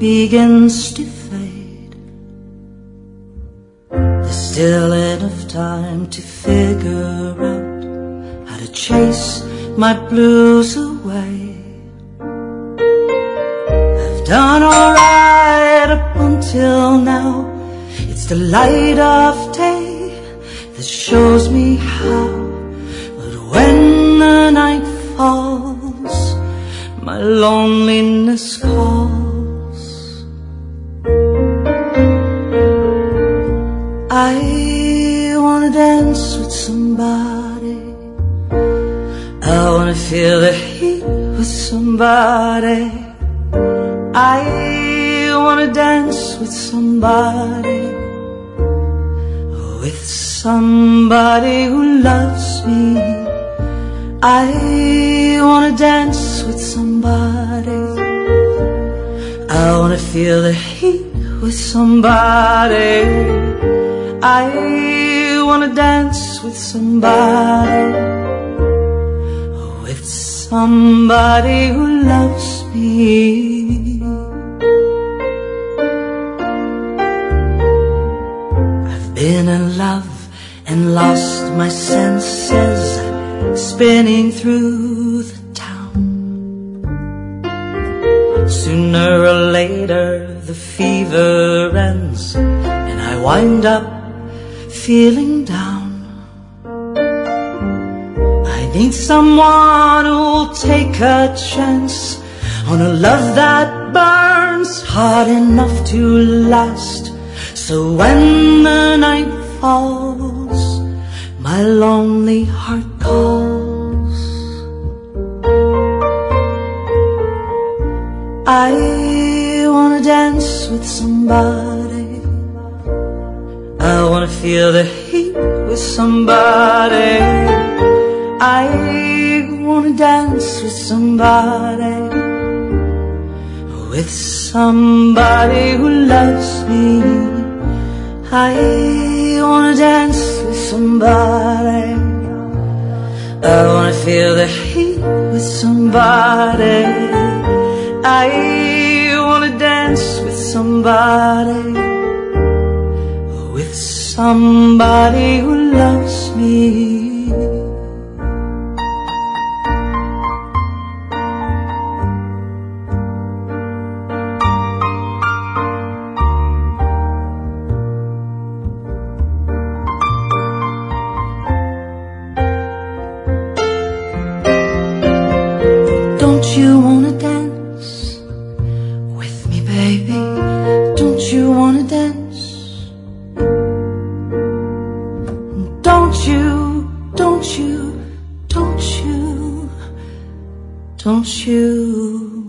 begins to fade, there's still enough time to figure out how to chase my blues away. I've done alright up until now. It's the light of day that shows me how. But when the night falls, my loneliness calls. I wanna dance with somebody, I wanna feel the heat with somebody, I wanna dance with somebody, with somebody who loves me. I wanna dance with somebody, I wanna feel the heat with somebody, I wanna dance with somebody, with somebody who loves me. I've been in love and lost my senses, spinning through the town. Sooner or later the fever ends and I wind up feeling down. I need someone who'll take a chance on a love that burns hot enough to last. So when the night falls, my lonely heart calls. I wanna dance with somebody, I wanna feel the heat with somebody, I wanna dance with somebody, with somebody who loves me. I wanna dance with somebody, I wanna feel the heat with somebody, I wanna dance with somebody, with somebody who loves me. Don't you wanna dance with me, baby? Don't you wanna dance? Don't you, don't you, don't you, don't you?